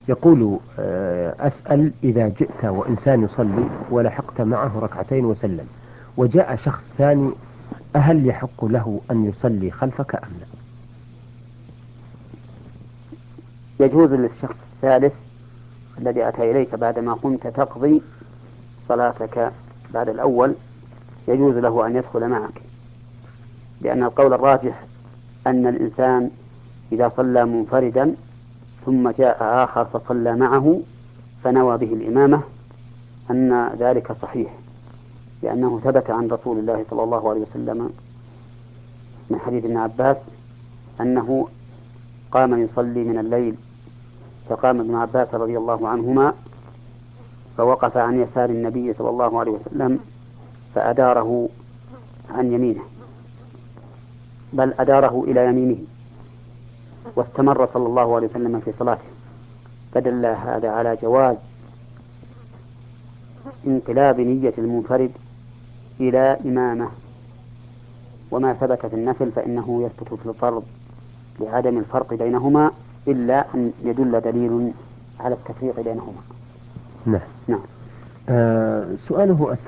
يقول أسأل: إذا جئت وإنسان يصلي ولحقت معه ركعتين وسلم، وجاء شخص ثاني، أهل يحق له أن يصلي خلفك أم لا؟ يجوز للشخص الثالث الذي أتى إليك بعدما قمت تقضي صلاتك بعد الأول، يجوز له أن يدخل معك، لأن القول الراجح أن الإنسان إذا صلى منفردا ثم جاء آخر فصلى معه فنوى به الإمامة أن ذلك صحيح، لأنه ثبت عن رسول الله صلى الله عليه وسلم من حديث ابن عباس أنه قام يصلي من الليل، فقام ابن عباس رضي الله عنهما فوقف عن يسار النبي صلى الله عليه وسلم فأداره عن يمينه، بل أداره إلى يمينه، واستمر صلى الله عليه وسلم في صلاته. فدل هذا على جواز انقلاب نية المنفرد إلى إمامة، وما ثبت في النفل فإنه يثبت في الفرض لعدم الفرق بينهما، إلا أن يدل دليل على التفريق بينهما. نعم. نعم. سؤاله